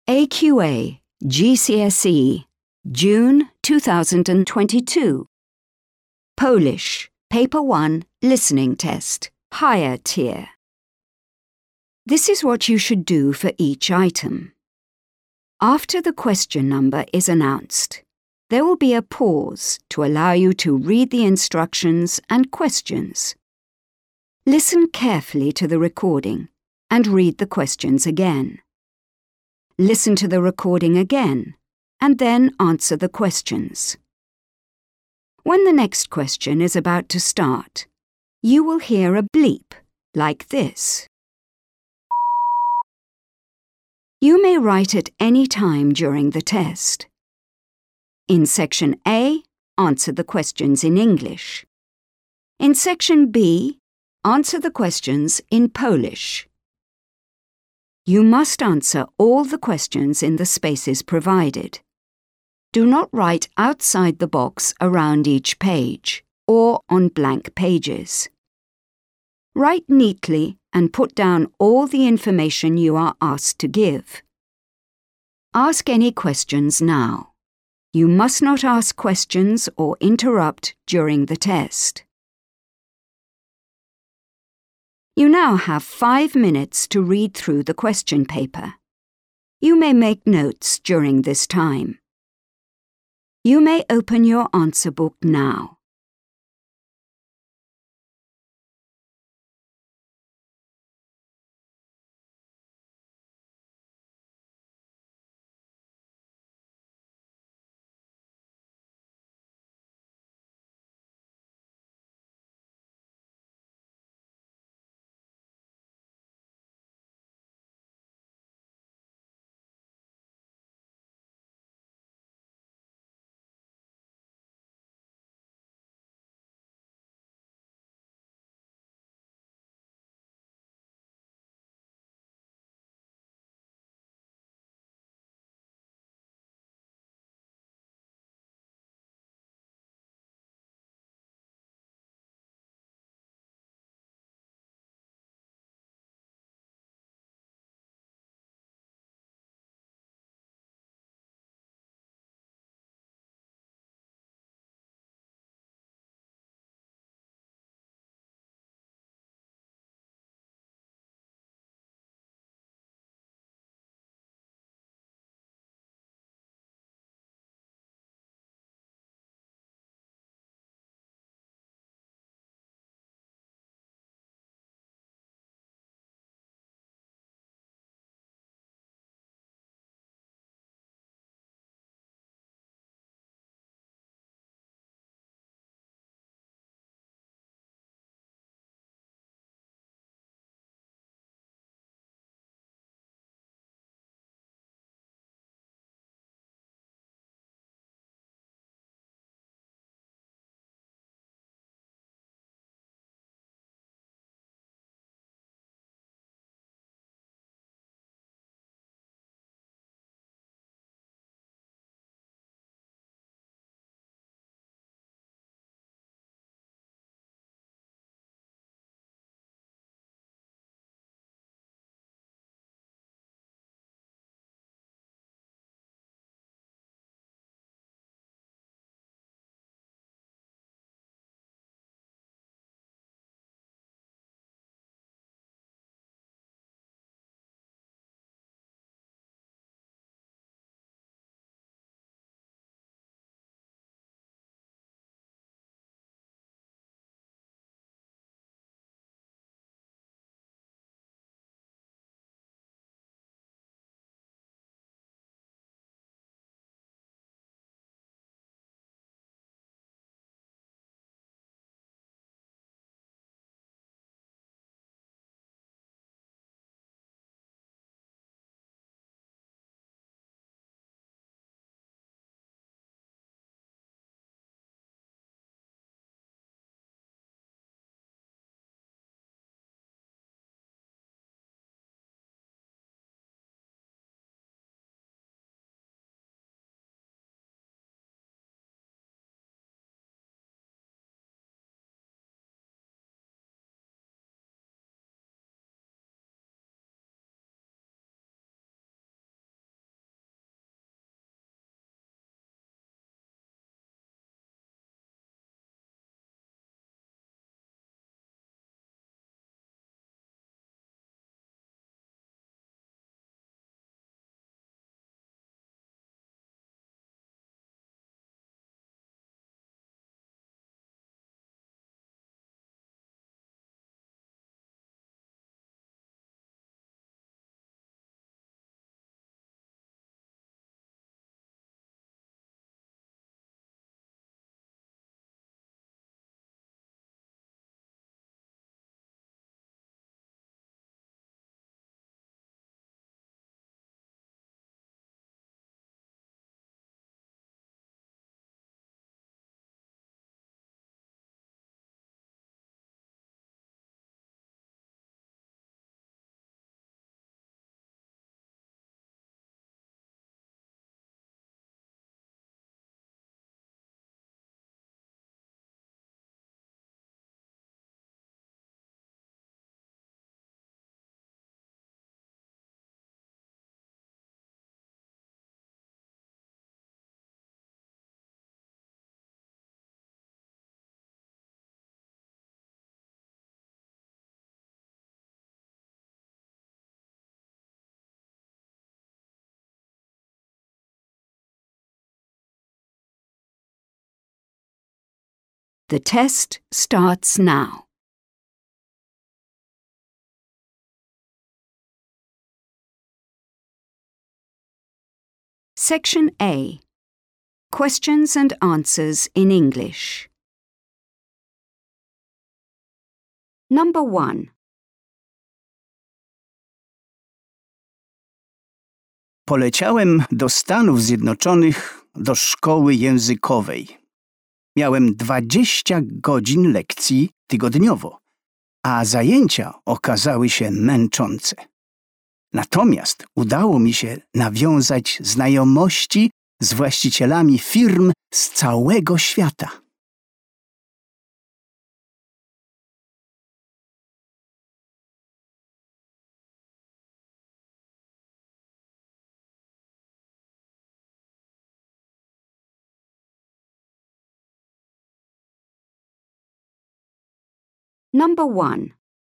AQA GCSE June 2022 Polish Paper 1 Listening Test Higher Tier. This is what you should do for each item. After the question number is announced, there will be a pause to allow you to read the instructions and questions. Listen carefully to the recording and read the questions again. Listen to the recording again and then answer the questions. When the next question is about to start, you will hear a bleep like this. You may write at any time during the test. In Section A, answer the questions in English. In Section B, answer the questions in Polish. You must answer all the questions in the spaces provided. Do not write outside the box around each page or on blank pages. Write neatly and put down all the information you are asked to give. Ask any questions now. You must not ask questions or interrupt during the test. You now have 5 minutes to read through the question paper. You may make notes during this time. You may open your answer book now. The test starts now. Section A. Questions and answers in English. Number 1. Poleciałem do Stanów Zjednoczonych do szkoły językowej. Miałem 20 godzin lekcji tygodniowo, a zajęcia okazały się męczące. Natomiast udało mi się nawiązać znajomości z właścicielami firm z całego świata. Number 1.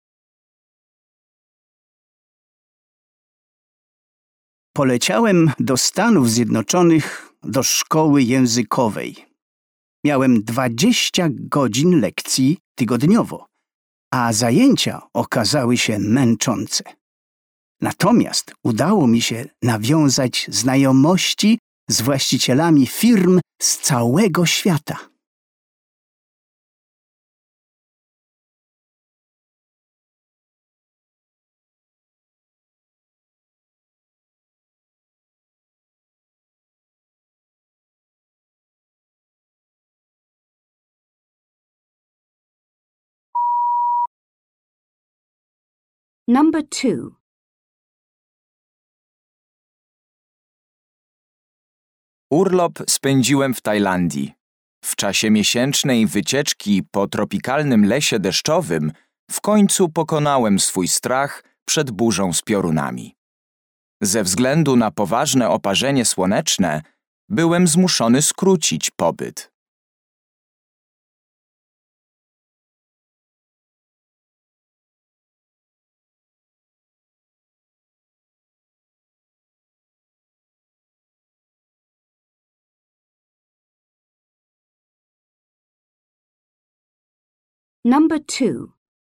Poleciałem do Stanów Zjednoczonych do szkoły językowej. Miałem 20 godzin lekcji tygodniowo, a zajęcia okazały się męczące. Natomiast udało mi się nawiązać znajomości z właścicielami firm z całego świata. Number 2. Urlop spędziłem w Tajlandii. W czasie miesięcznej wycieczki po tropikalnym lesie deszczowym w końcu pokonałem swój strach przed burzą z piorunami. Ze względu na poważne oparzenie słoneczne byłem zmuszony skrócić pobyt. Number 2.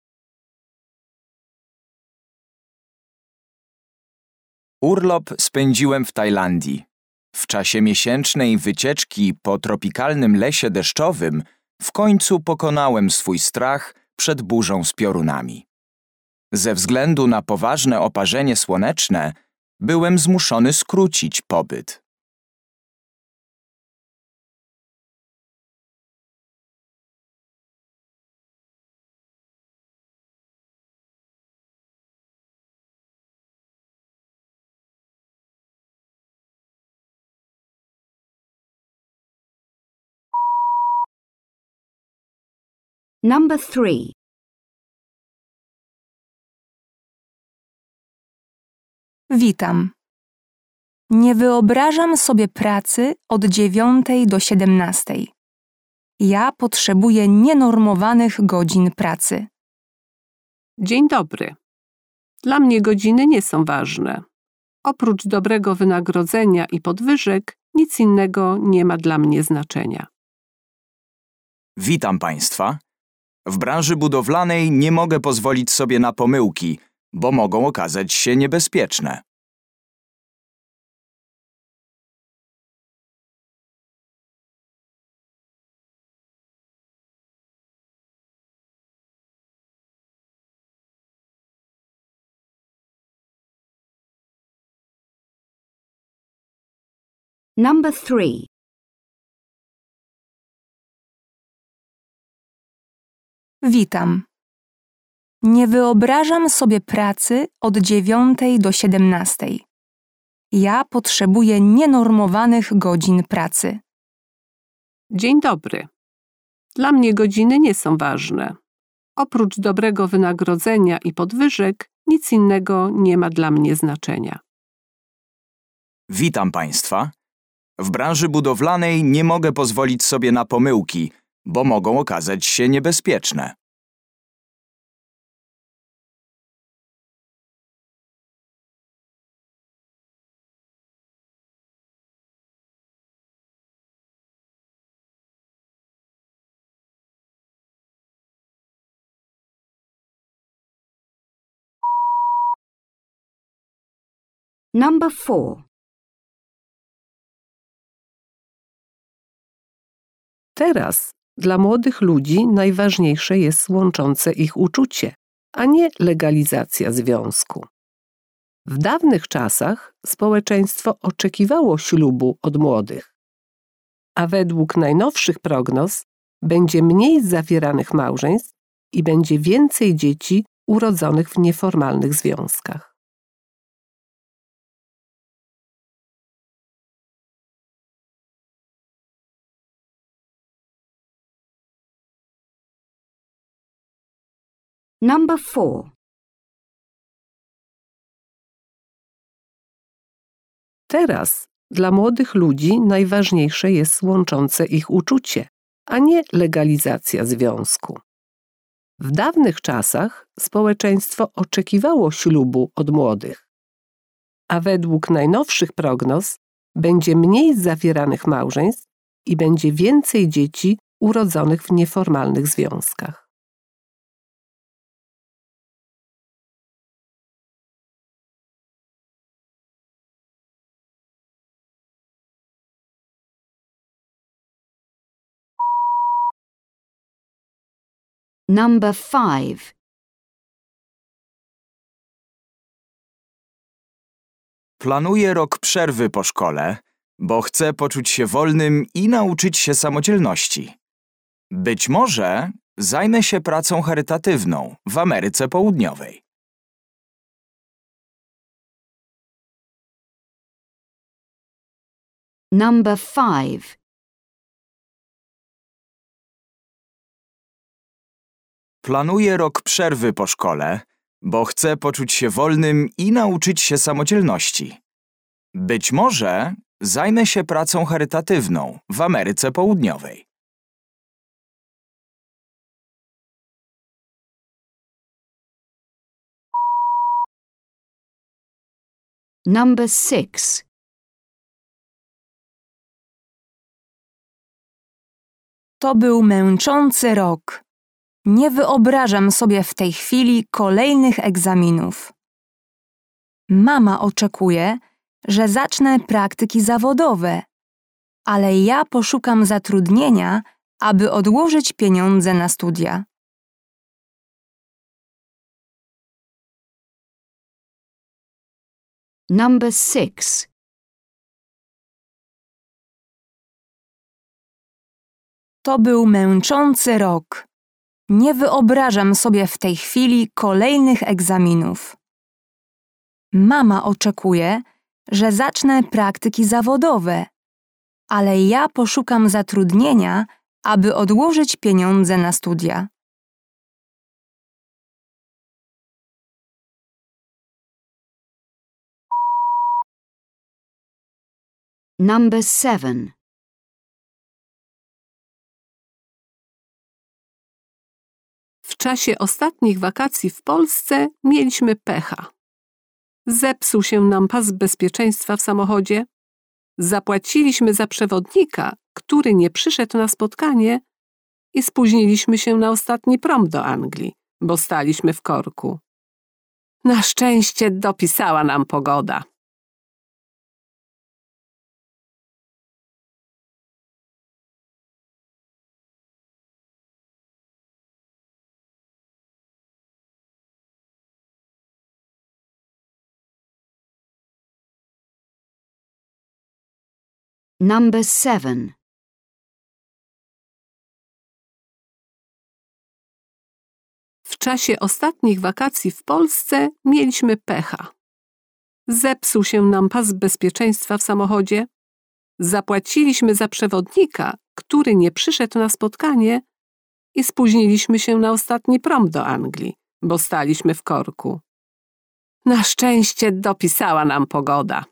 Urlop spędziłem w Tajlandii. W czasie miesięcznej wycieczki po tropikalnym lesie deszczowym w końcu pokonałem swój strach przed burzą z piorunami. Ze względu na poważne oparzenie słoneczne byłem zmuszony skrócić pobyt. Number 3. Witam. Nie wyobrażam sobie pracy od 9 do 17. Ja potrzebuję nienormowanych godzin pracy. Dzień dobry. Dla mnie godziny nie są ważne. Oprócz dobrego wynagrodzenia i podwyżek, nic innego nie ma dla mnie znaczenia. Witam Państwa. W branży budowlanej nie mogę pozwolić sobie na pomyłki, bo mogą okazać się niebezpieczne. Number 3. Witam. Nie wyobrażam sobie pracy od 9 do 17. Ja potrzebuję nienormowanych godzin pracy. Dzień dobry. Dla mnie godziny nie są ważne. Oprócz dobrego wynagrodzenia i podwyżek, nic innego nie ma dla mnie znaczenia. Witam Państwa. W branży budowlanej nie mogę pozwolić sobie na pomyłki, bo mogą okazać się niebezpieczne. Number 4. Teraz dla młodych ludzi najważniejsze jest łączące ich uczucie, a nie legalizacja związku. W dawnych czasach społeczeństwo oczekiwało ślubu od młodych, a według najnowszych prognoz będzie mniej zawieranych małżeństw i będzie więcej dzieci urodzonych w nieformalnych związkach. Number 4. Teraz dla młodych ludzi najważniejsze jest łączące ich uczucie, a nie legalizacja związku. W dawnych czasach społeczeństwo oczekiwało ślubu od młodych, a według najnowszych prognoz będzie mniej zawieranych małżeństw i będzie więcej dzieci urodzonych w nieformalnych związkach. Number 5. Planuję rok przerwy po szkole, bo chcę poczuć się wolnym i nauczyć się samodzielności. Być może zajmę się pracą charytatywną w Ameryce Południowej. Number 5. Planuję rok przerwy po szkole, bo chcę poczuć się wolnym i nauczyć się samodzielności. Być może zajmę się pracą charytatywną w Ameryce Południowej. Number 6. To był męczący rok. Nie wyobrażam sobie w tej chwili kolejnych egzaminów. Mama oczekuje, że zacznę praktyki zawodowe, ale ja poszukam zatrudnienia, aby odłożyć pieniądze na studia. Number 6. To był męczący rok. Nie wyobrażam sobie w tej chwili kolejnych egzaminów. Mama oczekuje, że zacznę praktyki zawodowe, ale ja poszukam zatrudnienia, aby odłożyć pieniądze na studia. Number 7. W czasie ostatnich wakacji w Polsce mieliśmy pecha. Zepsuł się nam pas bezpieczeństwa w samochodzie. Zapłaciliśmy za przewodnika, który nie przyszedł na spotkanie i spóźniliśmy się na ostatni prom do Anglii, bo staliśmy w korku. Na szczęście dopisała nam pogoda. Number 7. W czasie ostatnich wakacji w Polsce mieliśmy pecha. Zepsuł się nam pas bezpieczeństwa w samochodzie. Zapłaciliśmy za przewodnika, który nie przyszedł na spotkanie i spóźniliśmy się na ostatni prom do Anglii, bo staliśmy w korku. Na szczęście dopisała nam pogoda.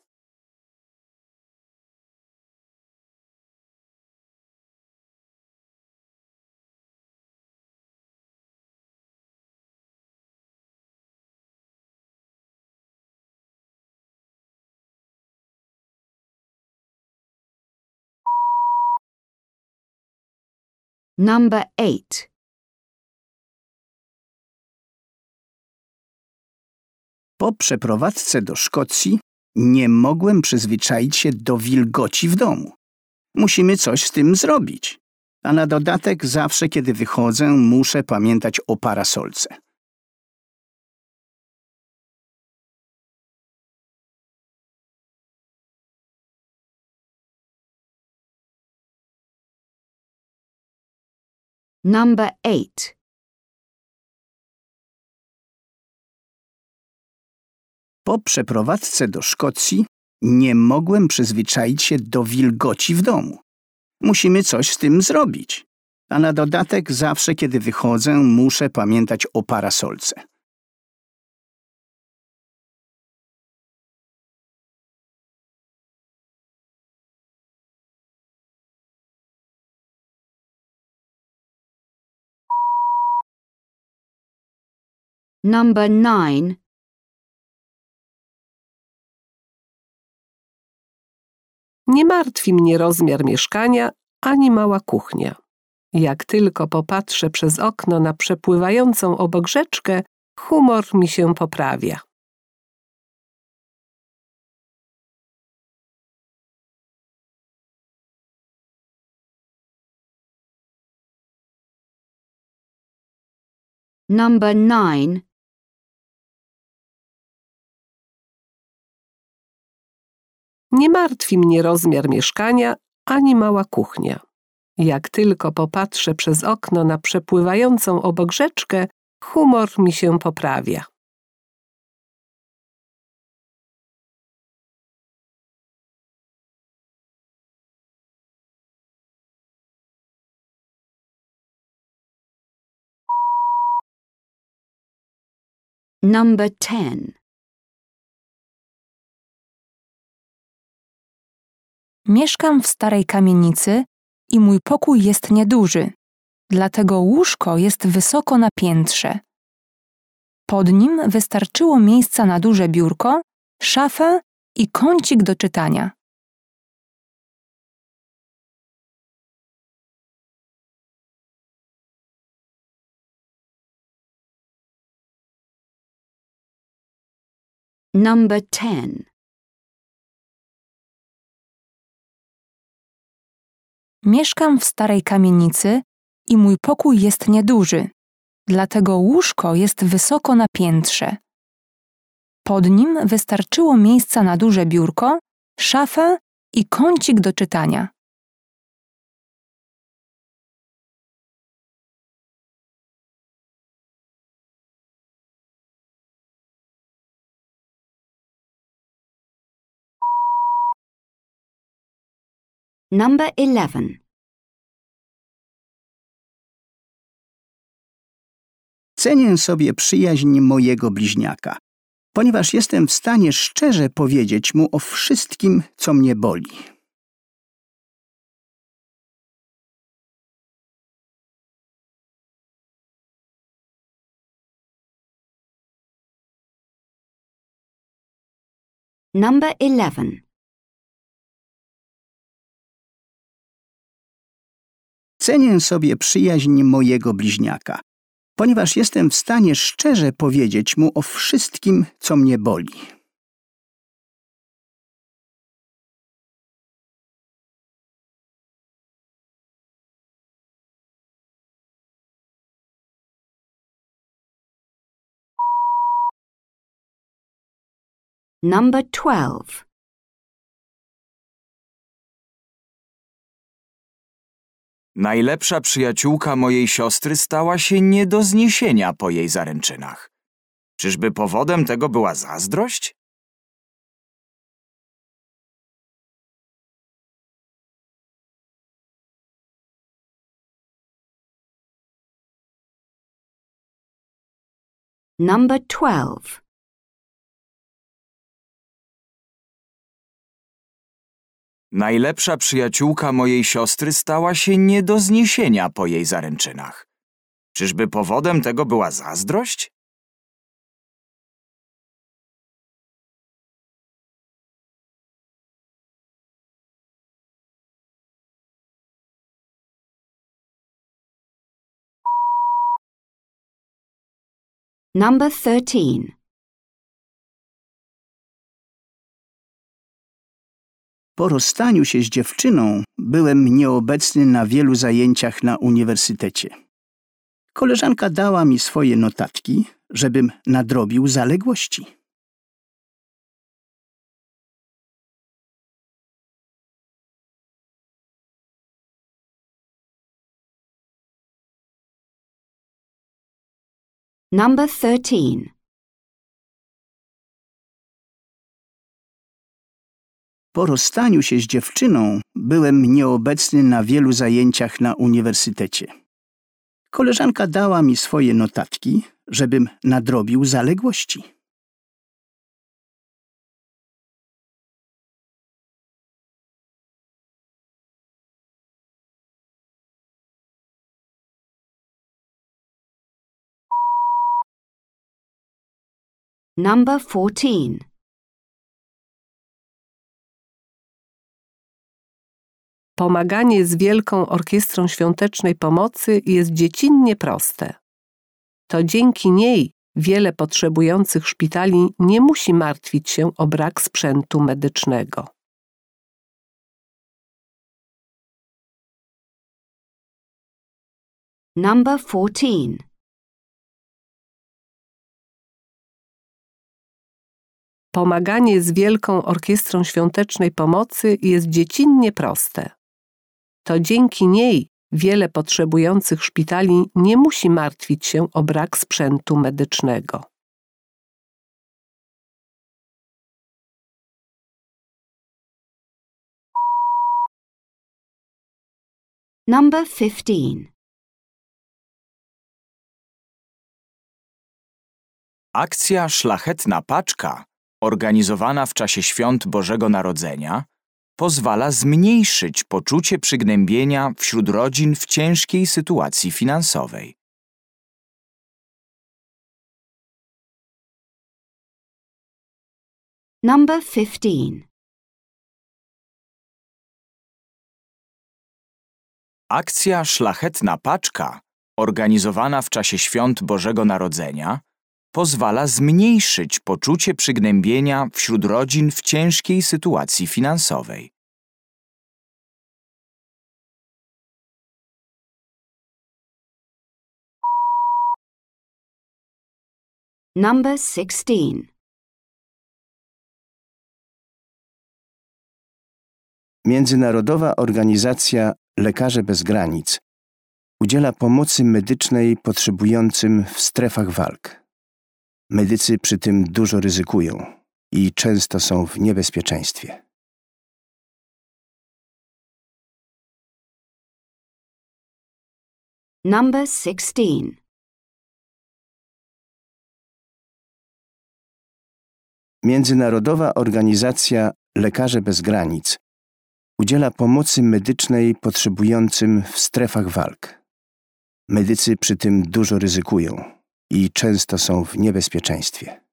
Number 8. Po przeprowadzce do Szkocji Nie mogłem przyzwyczaić się do wilgoci w domu. Musimy coś z tym zrobić. A na dodatek zawsze, kiedy wychodzę, muszę pamiętać o parasolce. Number 8. Po przeprowadzce do Szkocji nie mogłem przyzwyczaić się do wilgoci w domu. Musimy coś z tym zrobić. A na dodatek zawsze, kiedy wychodzę, muszę pamiętać o parasolce. Number 9. Nie martwi mnie rozmiar mieszkania ani mała kuchnia. Jak tylko popatrzę przez okno na przepływającą obok rzeczkę, humor mi się poprawia. Number 9. Nie martwi mnie rozmiar mieszkania ani mała kuchnia. Jak tylko popatrzę przez okno na przepływającą obok rzeczkę, humor mi się poprawia. Number 10. Mieszkam w starej kamienicy i mój pokój jest nieduży, dlatego łóżko jest wysoko na piętrze. Pod nim wystarczyło miejsca na duże biurko, szafę i kącik do czytania. Number 10. Mieszkam w starej kamienicy i mój pokój jest nieduży, dlatego łóżko jest wysoko na piętrze. Pod nim wystarczyło miejsca na duże biurko, szafę i kącik do czytania. Number 11. Cenię sobie przyjaźń mojego bliźniaka, ponieważ jestem w stanie szczerze powiedzieć mu o wszystkim, co mnie boli. Number 11. Cenię sobie przyjaźń mojego bliźniaka, ponieważ jestem w stanie szczerze powiedzieć mu o wszystkim, co mnie boli. Number 12. Najlepsza przyjaciółka mojej siostry stała się nie do zniesienia po jej zaręczynach. Czyżby powodem tego była zazdrość? Number 12. Najlepsza przyjaciółka mojej siostry stała się nie do zniesienia po jej zaręczynach. Czyżby powodem tego była zazdrość? Number 13. Po rozstaniu się z dziewczyną byłem nieobecny na wielu zajęciach na uniwersytecie. Koleżanka dała mi swoje notatki, żebym nadrobił zaległości. Number 13. Po rozstaniu się z dziewczyną byłem nieobecny na wielu zajęciach na uniwersytecie. Koleżanka dała mi swoje notatki, żebym nadrobił zaległości. Number 14. Pomaganie z Wielką Orkiestrą Świątecznej Pomocy jest dziecinnie proste. To dzięki niej wiele potrzebujących szpitali nie musi martwić się o brak sprzętu medycznego. Number 14. Pomaganie z Wielką Orkiestrą Świątecznej Pomocy jest dziecinnie proste. To dzięki niej wiele potrzebujących szpitali nie musi martwić się o brak sprzętu medycznego. Number 15. Akcja Szlachetna Paczka, organizowana w czasie świąt Bożego Narodzenia, pozwala zmniejszyć poczucie przygnębienia wśród rodzin w ciężkiej sytuacji finansowej. Number 15. Akcja Szlachetna Paczka, organizowana w czasie świąt Bożego Narodzenia, pozwala zmniejszyć poczucie przygnębienia wśród rodzin w ciężkiej sytuacji finansowej. Number 16. Międzynarodowa Organizacja Lekarze Bez Granic udziela pomocy medycznej potrzebującym w strefach walk. Medycy przy tym dużo ryzykują i często są w niebezpieczeństwie. Number 16. Międzynarodowa Organizacja Lekarze Bez Granic udziela pomocy medycznej potrzebującym w strefach walk. Medycy przy tym dużo ryzykują i często są w niebezpieczeństwie.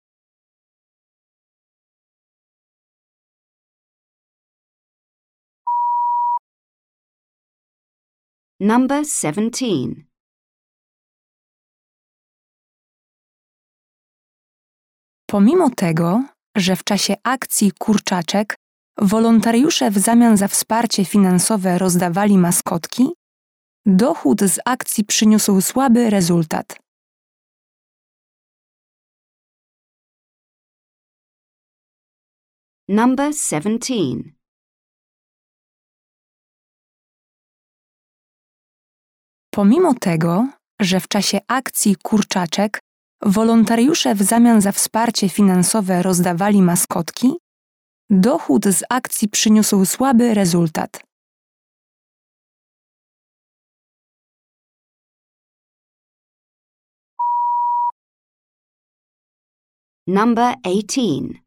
Number 17. Pomimo tego, że w czasie akcji Kurczaczek wolontariusze w zamian za wsparcie finansowe rozdawali maskotki, dochód z akcji przyniósł słaby rezultat. Number 17. Pomimo tego, że w czasie akcji Kurczaczek wolontariusze w zamian za wsparcie finansowe rozdawali maskotki, dochód z akcji przyniósł słaby rezultat. Number 18.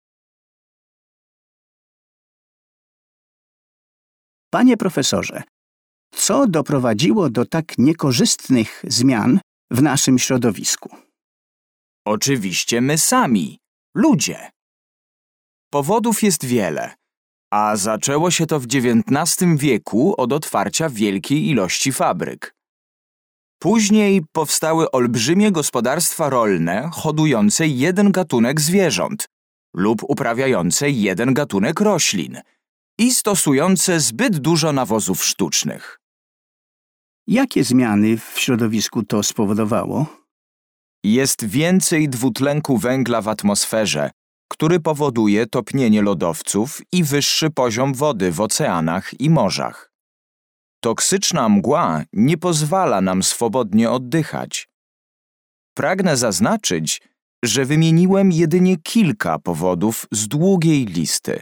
Panie profesorze, co doprowadziło do tak niekorzystnych zmian w naszym środowisku? Oczywiście my sami, ludzie. Powodów jest wiele, a zaczęło się to w XIX wieku od otwarcia wielkiej ilości fabryk. Później powstały olbrzymie gospodarstwa rolne hodujące jeden gatunek zwierząt lub uprawiające jeden gatunek roślin, i stosujące zbyt dużo nawozów sztucznych. Jakie zmiany w środowisku to spowodowało? Jest więcej dwutlenku węgla w atmosferze, który powoduje topnienie lodowców i wyższy poziom wody w oceanach i morzach. Toksyczna mgła nie pozwala nam swobodnie oddychać. Pragnę zaznaczyć, że wymieniłem jedynie kilka powodów z długiej listy.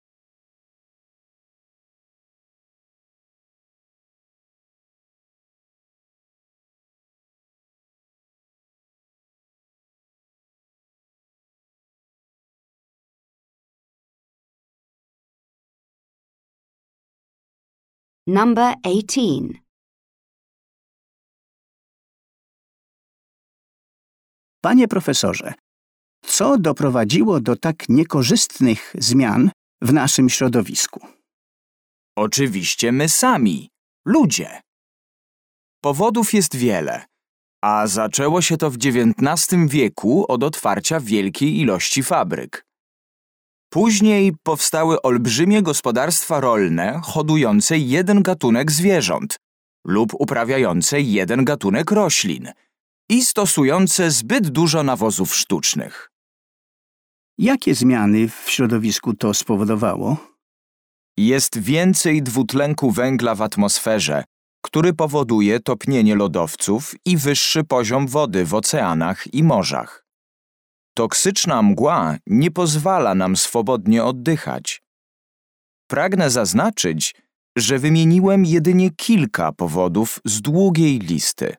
Number 18. Panie profesorze, co doprowadziło do tak niekorzystnych zmian w naszym środowisku? Oczywiście my sami, ludzie. Powodów jest wiele, a zaczęło się to w XIX wieku od otwarcia wielkiej ilości fabryk. Później powstały olbrzymie gospodarstwa rolne hodujące jeden gatunek zwierząt lub uprawiające jeden gatunek roślin i stosujące zbyt dużo nawozów sztucznych. Jakie zmiany w środowisku to spowodowało? Jest więcej dwutlenku węgla w atmosferze, który powoduje topnienie lodowców i wyższy poziom wody w oceanach i morzach. Toksyczna mgła nie pozwala nam swobodnie oddychać. Pragnę zaznaczyć, że wymieniłem jedynie kilka powodów z długiej listy.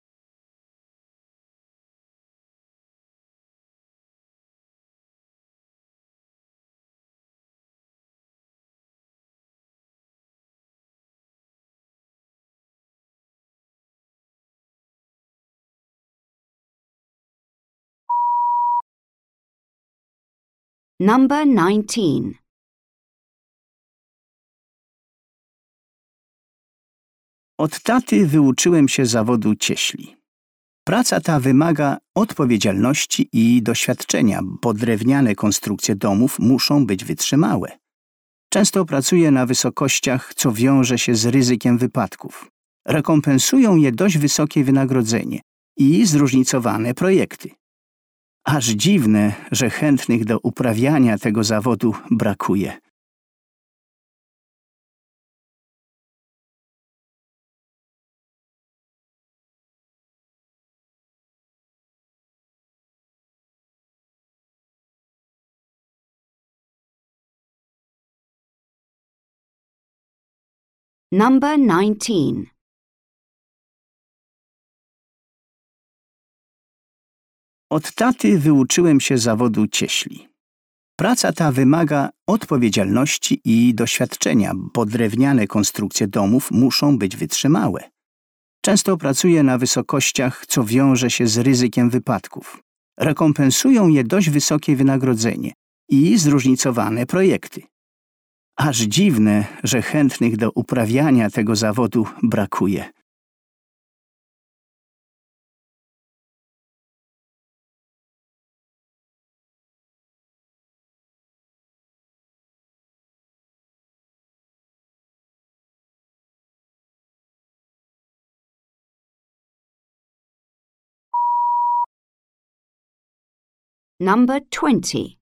Number 19. Od taty wyuczyłem się zawodu cieśli. Praca ta wymaga odpowiedzialności i doświadczenia, bo drewniane konstrukcje domów muszą być wytrzymałe. Często pracuję na wysokościach, co wiąże się z ryzykiem wypadków. Rekompensują je dość wysokie wynagrodzenie i zróżnicowane projekty. Aż dziwne, że chętnych do uprawiania tego zawodu brakuje. Number 19. Od taty wyuczyłem się zawodu cieśli. Praca ta wymaga odpowiedzialności i doświadczenia, bo drewniane konstrukcje domów muszą być wytrzymałe. Często pracuję na wysokościach, co wiąże się z ryzykiem wypadków. Rekompensują je dość wysokie wynagrodzenie i zróżnicowane projekty. Aż dziwne, że chętnych do uprawiania tego zawodu brakuje. Number 20.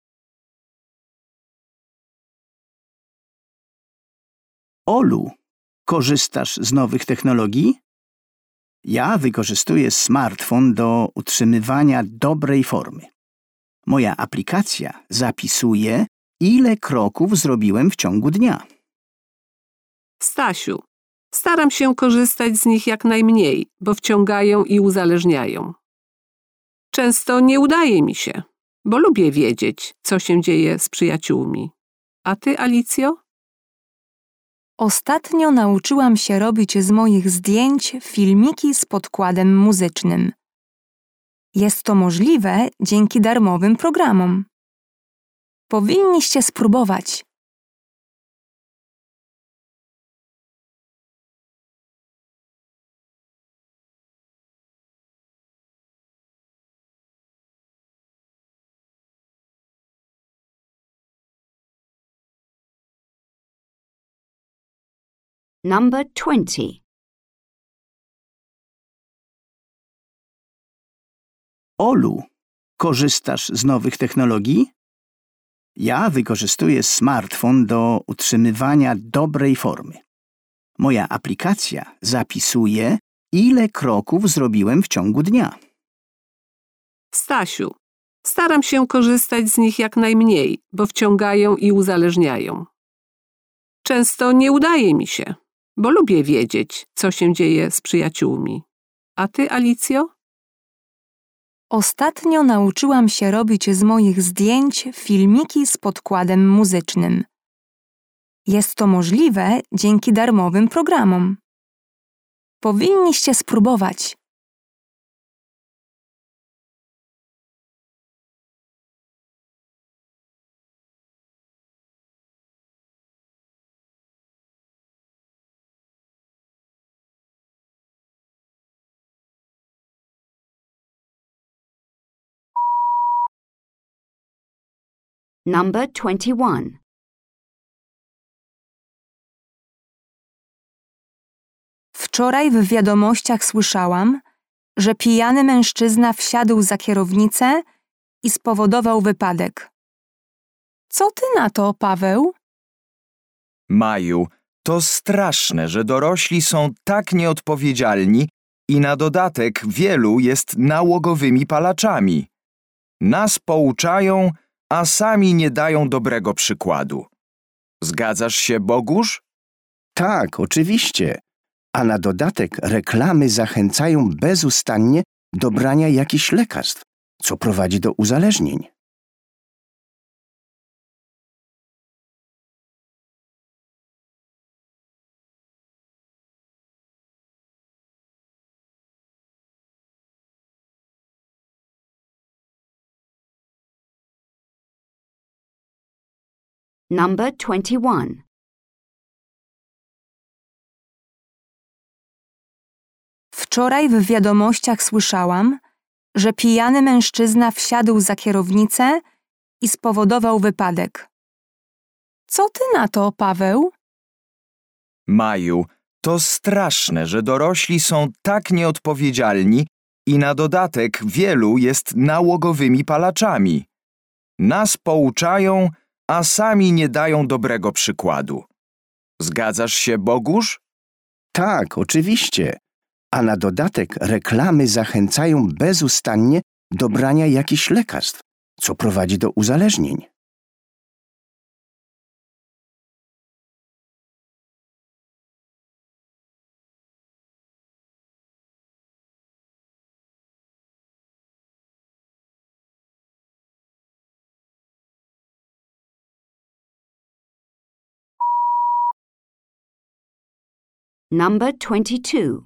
Olu, korzystasz z nowych technologii? Ja wykorzystuję smartfon do utrzymywania dobrej formy. Moja aplikacja zapisuje, ile kroków zrobiłem w ciągu dnia. Stasiu, staram się korzystać z nich jak najmniej, bo wciągają i uzależniają. Często nie udaje mi się, bo lubię wiedzieć, co się dzieje z przyjaciółmi. A ty, Alicjo? Ostatnio nauczyłam się robić z moich zdjęć filmiki z podkładem muzycznym. Jest to możliwe dzięki darmowym programom. Powinniście spróbować. Number 20. Olu, korzystasz z nowych technologii? Ja wykorzystuję smartfon do utrzymywania dobrej formy. Moja aplikacja zapisuje, ile kroków zrobiłem w ciągu dnia. Stasiu, staram się korzystać z nich jak najmniej, bo wciągają i uzależniają. Często nie udaje mi się, bo lubię wiedzieć, co się dzieje z przyjaciółmi. A ty, Alicjo? Ostatnio nauczyłam się robić z moich zdjęć filmiki z podkładem muzycznym. Jest to możliwe dzięki darmowym programom. Powinniście spróbować. Number 21. Wczoraj w wiadomościach słyszałam, że pijany mężczyzna wsiadł za kierownicę i spowodował wypadek. Co ty na to, Paweł? Maju, to straszne, że dorośli są tak nieodpowiedzialni i na dodatek wielu jest nałogowymi palaczami. Nas pouczają, a sami nie dają dobrego przykładu. Zgadzasz się, Bogusz? Tak, oczywiście. A na dodatek reklamy zachęcają bezustannie do brania jakichś lekarstw, co prowadzi do uzależnień. Number 21. Wczoraj w wiadomościach słyszałam, że pijany mężczyzna wsiadł za kierownicę i spowodował wypadek. Co ty na to, Paweł? Maju, to straszne, że dorośli są tak nieodpowiedzialni i na dodatek wielu jest nałogowymi palaczami. Nas pouczają, a sami nie dają dobrego przykładu. Zgadzasz się, Bogusz? Tak, oczywiście. A na dodatek reklamy zachęcają bezustannie do brania jakichś lekarstw, co prowadzi do uzależnień. Number 22.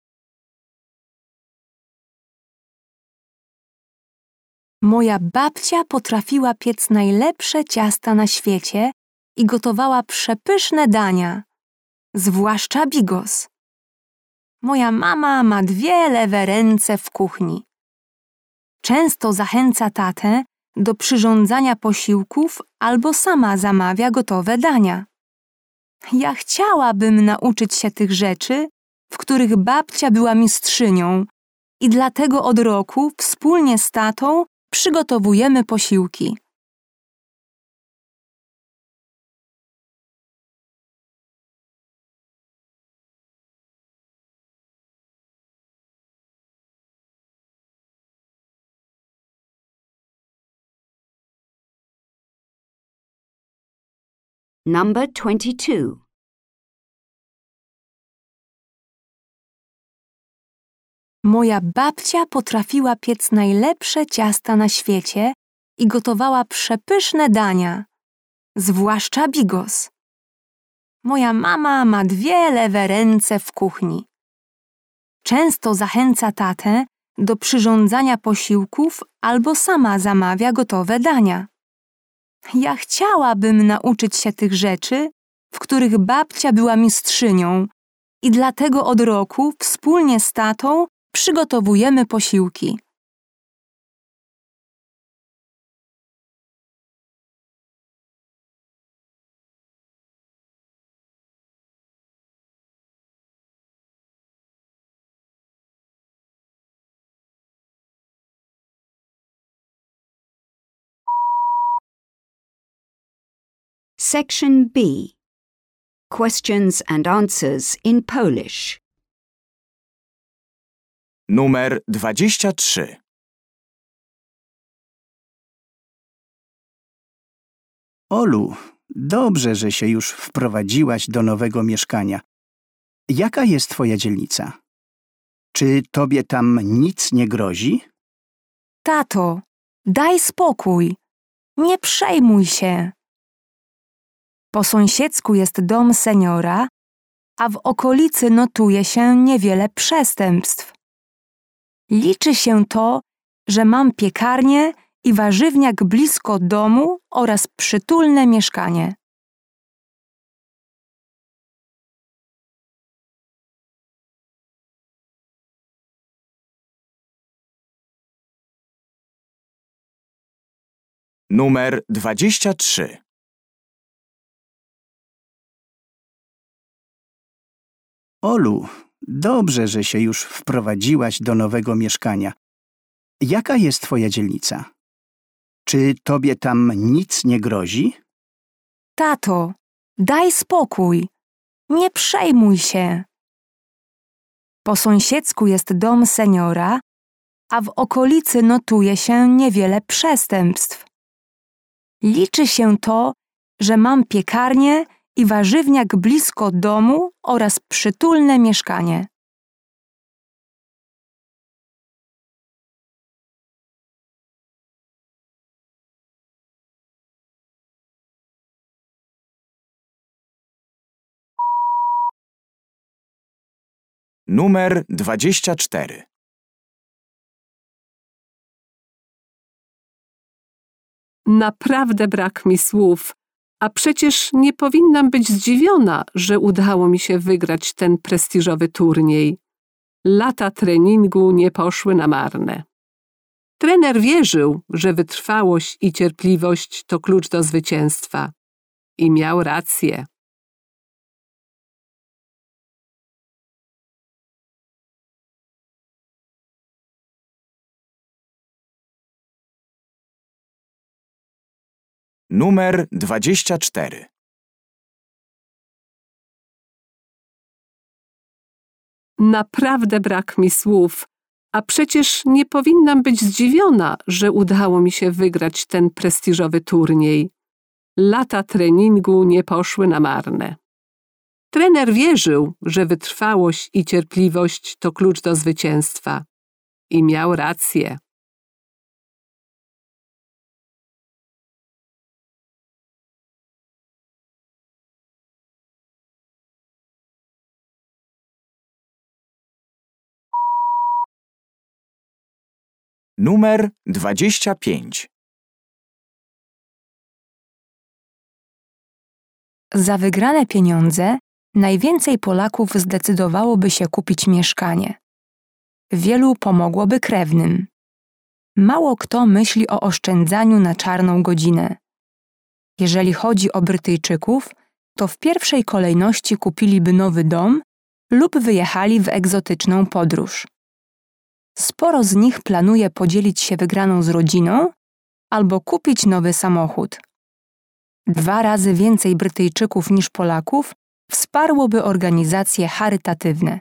Moja babcia potrafiła piec najlepsze ciasta na świecie i gotowała przepyszne dania, zwłaszcza bigos. Moja mama ma 2 lewe ręce w kuchni. Często zachęca tatę do przyrządzania posiłków albo sama zamawia gotowe dania. Ja chciałabym nauczyć się tych rzeczy, w których babcia była mistrzynią i dlatego od roku wspólnie z tatą przygotowujemy posiłki. Number 22. Moja babcia potrafiła piec najlepsze ciasta na świecie i gotowała przepyszne dania, zwłaszcza bigos. Moja mama ma 2 lewe ręce w kuchni. Często zachęca tatę do przyrządzania posiłków albo sama zamawia gotowe dania. Ja chciałabym nauczyć się tych rzeczy, w których babcia była mistrzynią i dlatego od roku wspólnie z tatą przygotowujemy posiłki. Section B. Questions and answers in Polish. Numer 23. Olu, dobrze, że się już wprowadziłaś do nowego mieszkania. Jaka jest twoja dzielnica? Czy tobie tam nic nie grozi? Tato, daj spokój. Nie przejmuj się. Po sąsiedzku jest dom seniora, a w okolicy notuje się niewiele przestępstw. Liczy się to, że mam piekarnię i warzywniak blisko domu oraz przytulne mieszkanie. Numer 23. Olu, dobrze, że się już wprowadziłaś do nowego mieszkania. Jaka jest twoja dzielnica? Czy tobie tam nic nie grozi? Tato, daj spokój. Nie przejmuj się. Po sąsiedzku jest dom seniora, a w okolicy notuje się niewiele przestępstw. Liczy się to, że mam piekarnię i warzywniak blisko domu oraz przytulne mieszkanie. Numer 24. Naprawdę brak mi słów, a przecież nie powinnam być zdziwiona, że udało mi się wygrać ten prestiżowy turniej. Lata treningu nie poszły na marne. Trener wierzył, że wytrwałość i cierpliwość to klucz do zwycięstwa. I miał rację. Numer 24. Naprawdę brak mi słów, a przecież nie powinnam być zdziwiona, że udało mi się wygrać ten prestiżowy turniej. Lata treningu nie poszły na marne. Trener wierzył, że wytrwałość i cierpliwość to klucz do zwycięstwa. I miał rację. Numer 25. Za wygrane pieniądze najwięcej Polaków zdecydowałoby się kupić mieszkanie. Wielu pomogłoby krewnym. Mało kto myśli o oszczędzaniu na czarną godzinę. Jeżeli chodzi o Brytyjczyków, to w pierwszej kolejności kupiliby nowy dom lub wyjechali w egzotyczną podróż. Sporo z nich planuje podzielić się wygraną z rodziną albo kupić nowy samochód. 2 razy więcej Brytyjczyków niż Polaków wsparłoby organizacje charytatywne.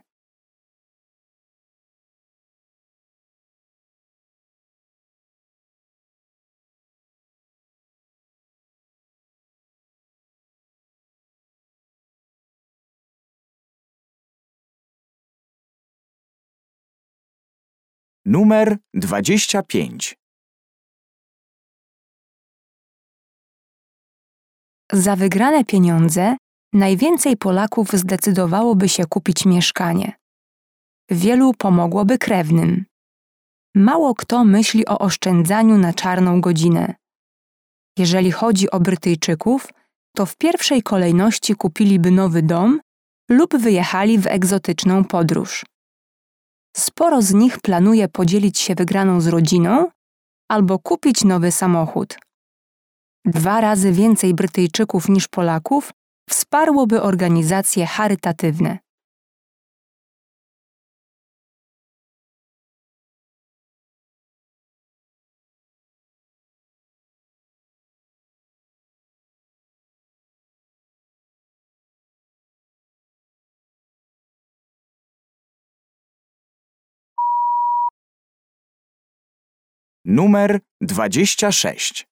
Numer 25. Za wygrane pieniądze najwięcej Polaków zdecydowałoby się kupić mieszkanie. Wielu pomogłoby krewnym. Mało kto myśli o oszczędzaniu na czarną godzinę. Jeżeli chodzi o Brytyjczyków, to w pierwszej kolejności kupiliby nowy dom lub wyjechali w egzotyczną podróż. Sporo z nich planuje podzielić się wygraną z rodziną albo kupić nowy samochód. 2 razy więcej Brytyjczyków niż Polaków wsparłoby organizacje charytatywne. Numer 26.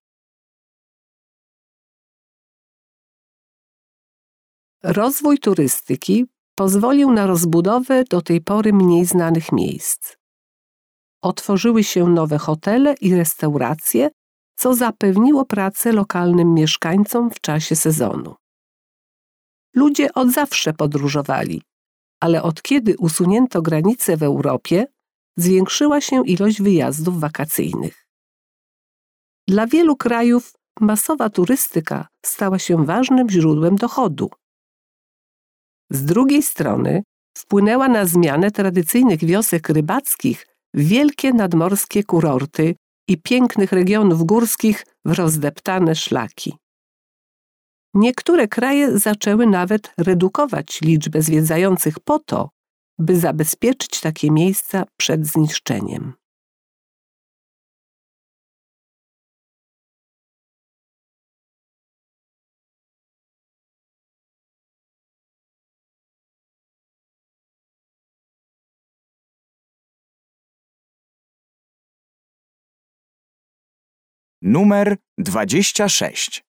Rozwój turystyki pozwolił na rozbudowę do tej pory mniej znanych miejsc. Otworzyły się nowe hotele i restauracje, co zapewniło pracę lokalnym mieszkańcom w czasie sezonu. Ludzie od zawsze podróżowali, ale od kiedy usunięto granice w Europie, zwiększyła się ilość wyjazdów wakacyjnych. Dla wielu krajów masowa turystyka stała się ważnym źródłem dochodu. Z drugiej strony wpłynęła na zmianę tradycyjnych wiosek rybackich w wielkie nadmorskie kurorty i pięknych regionów górskich w rozdeptane szlaki. Niektóre kraje zaczęły nawet redukować liczbę zwiedzających po to, by zabezpieczyć takie miejsca przed zniszczeniem. Numer 26.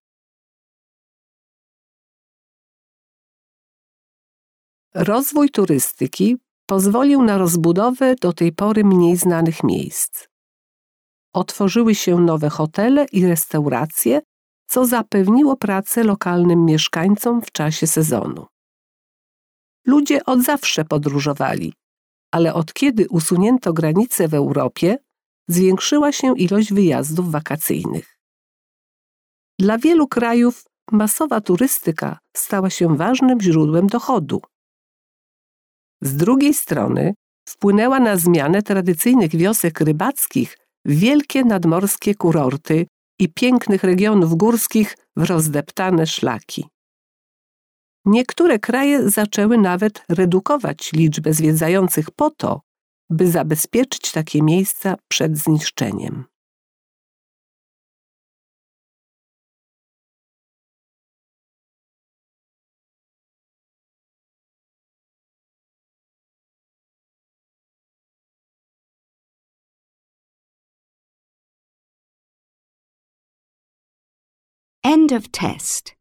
Rozwój turystyki pozwolił na rozbudowę do tej pory mniej znanych miejsc. Otworzyły się nowe hotele i restauracje, co zapewniło pracę lokalnym mieszkańcom w czasie sezonu. Ludzie od zawsze podróżowali, ale od kiedy usunięto granice w Europie, zwiększyła się ilość wyjazdów wakacyjnych. Dla wielu krajów masowa turystyka stała się ważnym źródłem dochodu. Z drugiej strony wpłynęła na zmianę tradycyjnych wiosek rybackich w wielkie nadmorskie kurorty i pięknych regionów górskich w rozdeptane szlaki. Niektóre kraje zaczęły nawet redukować liczbę zwiedzających po to, by zabezpieczyć takie miejsca przed zniszczeniem. End of test.